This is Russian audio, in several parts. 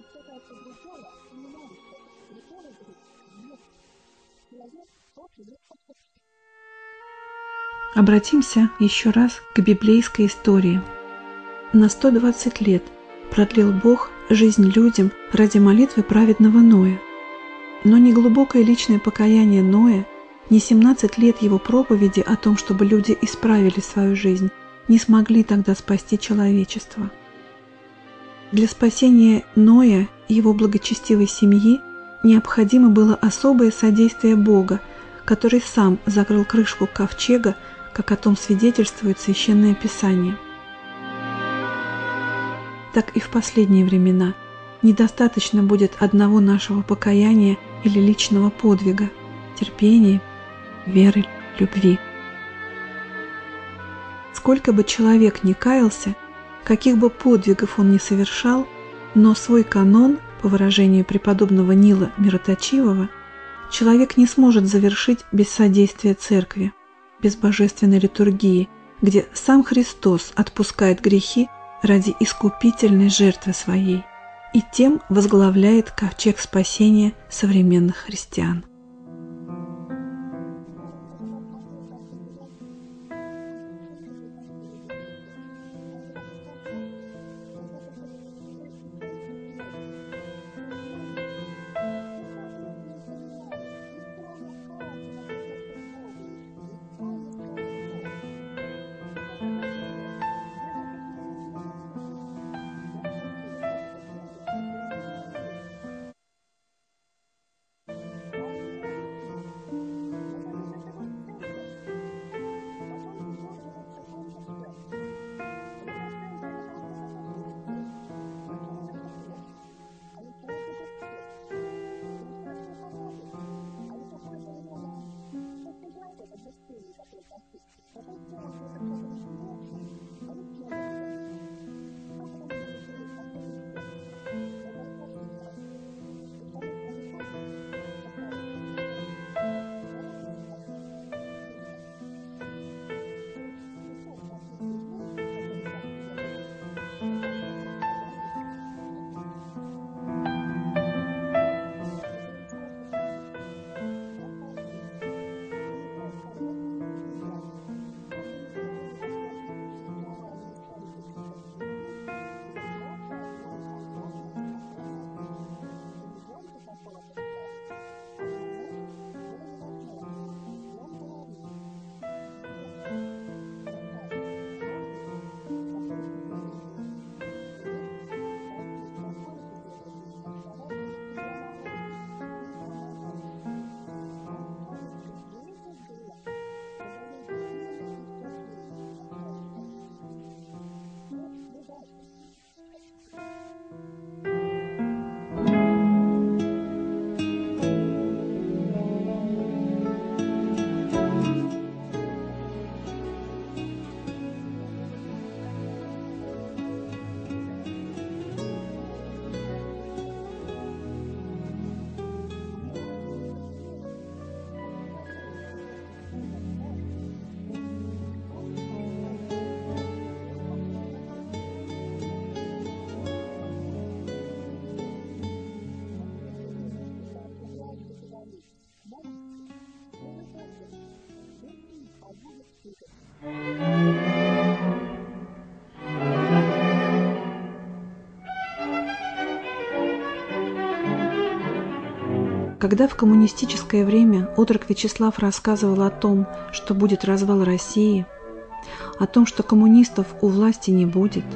Обратимся еще раз к библейской истории. На 120 лет продлил Бог жизнь людям ради молитвы праведного Ноя. Но ни глубокое личное покаяние Ноя, ни 17 лет его проповеди о том, чтобы люди исправили свою жизнь, не смогли тогда спасти человечество. Для спасения Ноя и его благочестивой семьи необходимо было особое содействие Бога, который сам закрыл крышку ковчега, как о том свидетельствует Священное Писание. Так и в последние времена недостаточно будет одного нашего покаяния или личного подвига, терпения, веры, любви. Сколько бы человек ни каялся, каких бы подвигов он ни совершал, но свой канон, по выражению преподобного Нила Мироточивого, человек не сможет завершить без содействия Церкви, без божественной литургии, где сам Христос отпускает грехи ради искупительной жертвы своей и тем возглавляет ковчег спасения современных христиан. Когда в коммунистическое время отрок Вячеслав рассказывал о том, что будет развал России, о том, что коммунистов у власти не будет,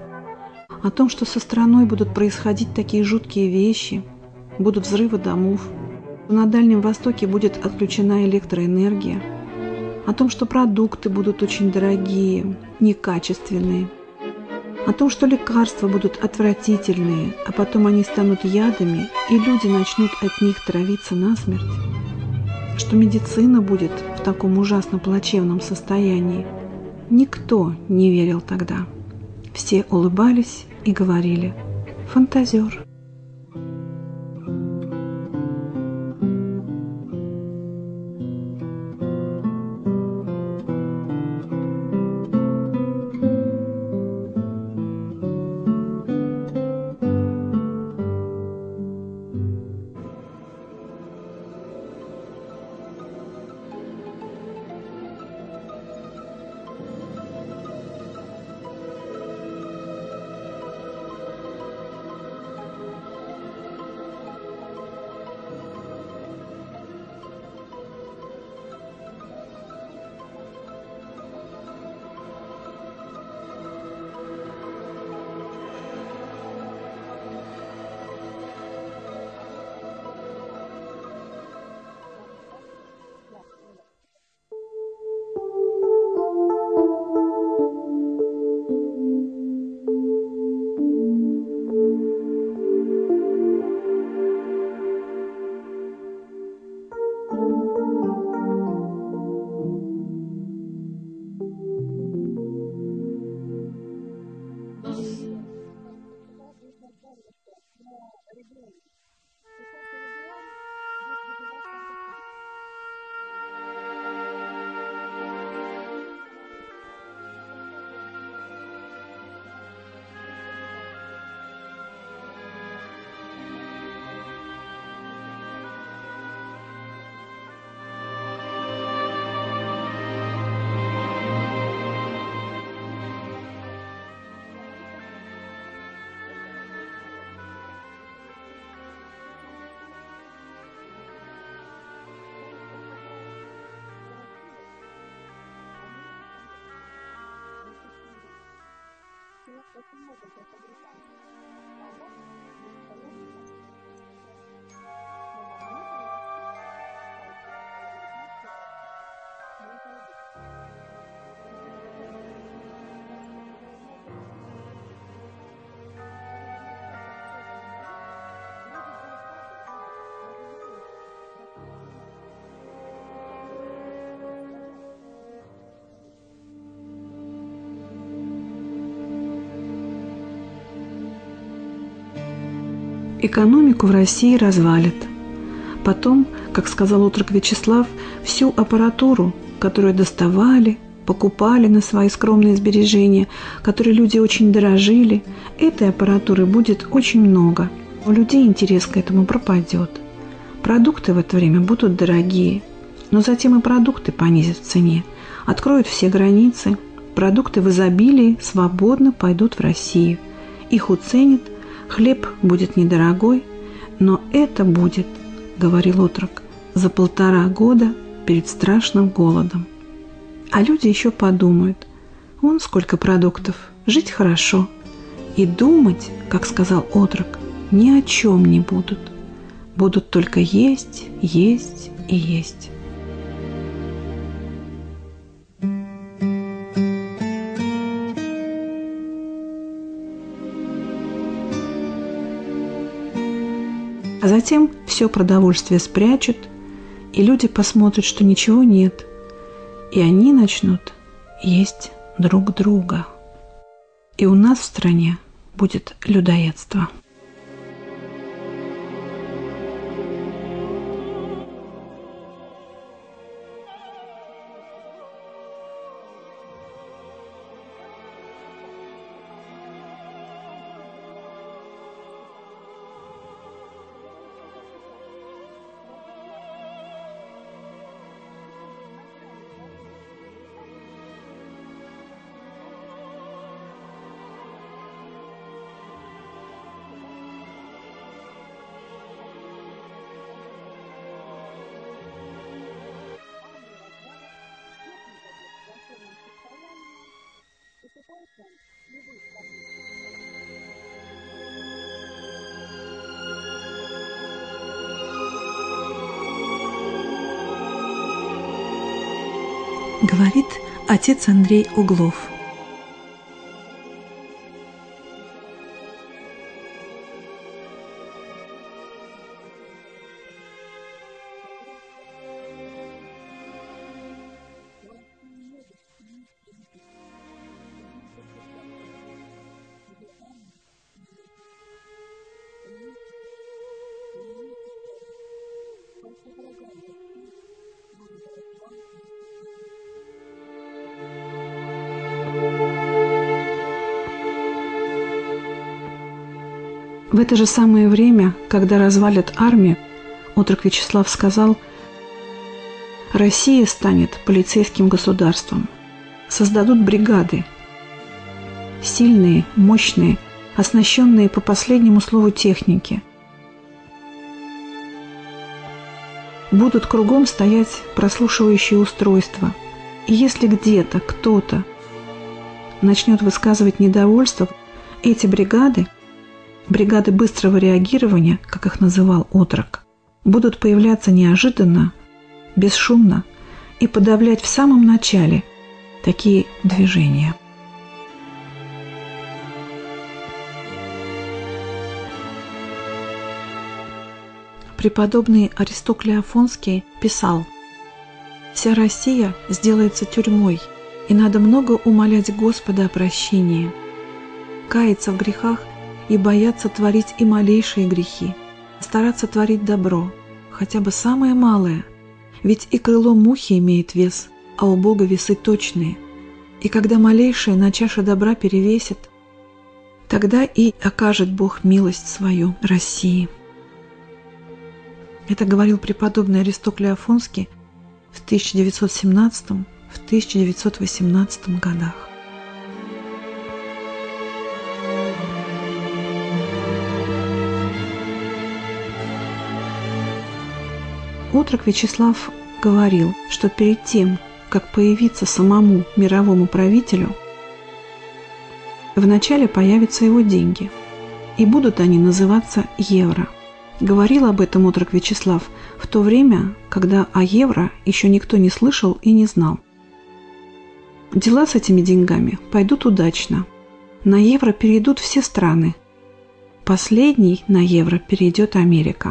о том, что со страной будут происходить такие жуткие вещи, будут взрывы домов, что на Дальнем Востоке будет отключена электроэнергия, о том, что продукты будут очень дорогие, некачественные, о том, что лекарства будут отвратительные, а потом они станут ядами, и люди начнут от них травиться насмерть, что медицина будет в таком ужасно плачевном состоянии. Никто не верил тогда. Все улыбались и говорили: «Фантазер». Экономику в России развалит. Потом, как сказал отрок Вячеслав, всю аппаратуру, которую доставали, покупали на свои скромные сбережения, которой люди очень дорожили, этой аппаратуры будет очень много. У людей интерес к этому пропадет. Продукты в это время будут дорогие, но затем и продукты понизят в цене, откроют все границы, продукты в изобилии свободно пойдут в Россию. Их уценят, хлеб будет недорогой, но это будет, говорил отрок, за 1,5 года перед страшным голодом. А люди еще подумают, вон сколько продуктов, жить хорошо. И думать, как сказал отрок, ни о чем не будут. Будут только есть, есть и есть. А затем все продовольствие спрячут, и люди посмотрят, что ничего нет, и они начнут есть друг друга. И у нас в стране будет людоедство. Говорит отец Андрей Углов. В это же самое время, когда развалят армию, отрок Вячеслав сказал: «Россия станет полицейским государством. Создадут бригады. Сильные, мощные, оснащенные по последнему слову техники. Будут кругом стоять прослушивающие устройства. И если где-то кто-то начнет высказывать недовольство, эти бригады быстрого реагирования, как их называл отрок, будут появляться неожиданно, бесшумно и подавлять в самом начале такие движения». Преподобный Аристоклий Афонский писал: «Вся Россия сделается тюрьмой, и надо много умолять Господа о прощении, каяться в грехах и бояться творить и малейшие грехи, стараться творить добро, хотя бы самое малое, ведь и крыло мухи имеет вес, а у Бога весы точные, и когда малейшее на чаше добра перевесит, тогда и окажет Бог милость свою России. Это говорил преподобный Аристокль Афонский в 1917-1918 годах. Отрок Вячеслав говорил, что перед тем, как появиться самому мировому правителю, вначале появятся его деньги, и будут они называться евро. Говорил об этом отрок Вячеслав в то время, когда о евро еще никто не слышал и не знал. Дела с этими деньгами пойдут удачно. На евро перейдут все страны. Последней на евро перейдет Америка.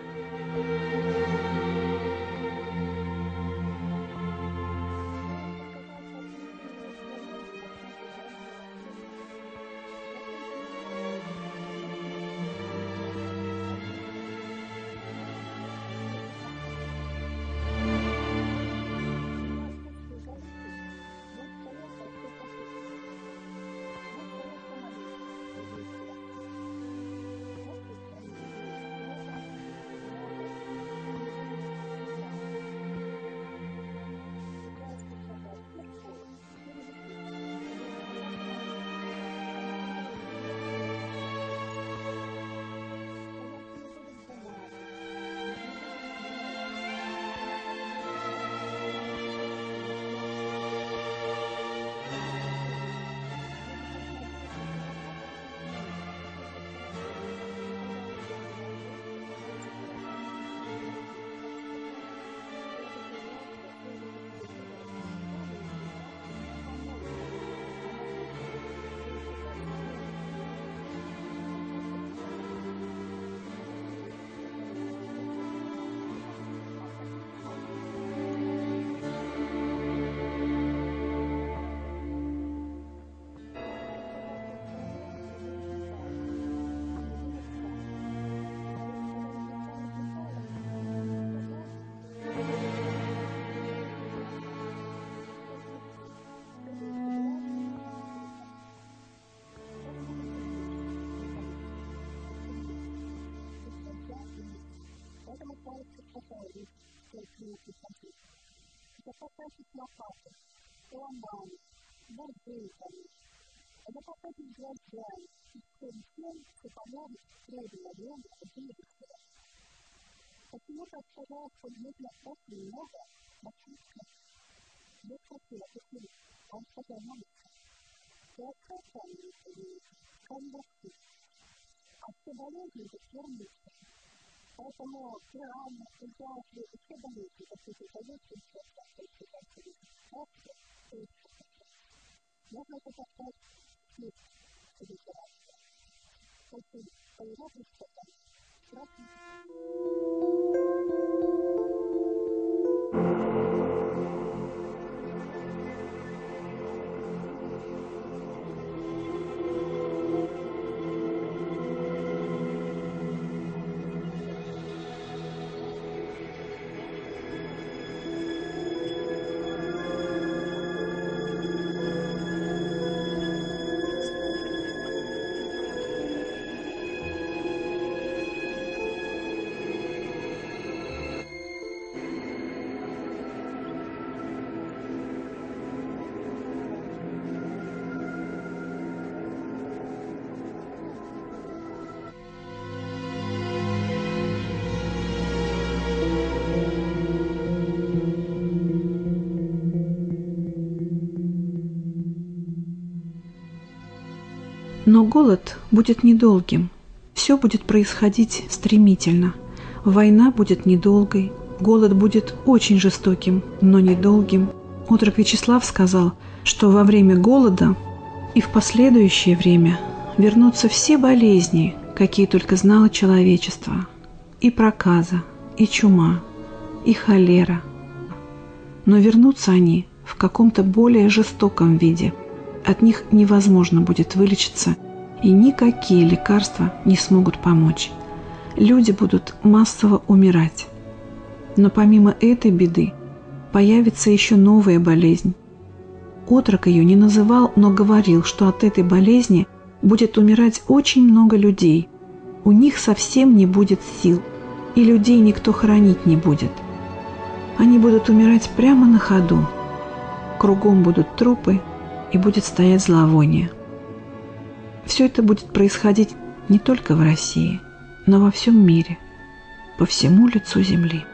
Но голод будет недолгим, все будет происходить стремительно. Война будет недолгой, голод будет очень жестоким, но недолгим. Отрок Вячеслав сказал, что во время голода и в последующее время вернутся все болезни, какие только знало человечество, и проказа, и чума, и холера. Но вернутся они в каком-то более жестоком виде. От них невозможно будет вылечиться, и никакие лекарства не смогут помочь. Люди будут массово умирать. Но помимо этой беды появится еще новая болезнь. Отрок ее не называл, но говорил, что от этой болезни будет умирать очень много людей. У них совсем не будет сил, и людей никто хоронить не будет. Они будут умирать прямо на ходу. Кругом будут трупы, и будет стоять зловоние. Все это будет происходить не только в России, но во всем мире, по всему лицу земли.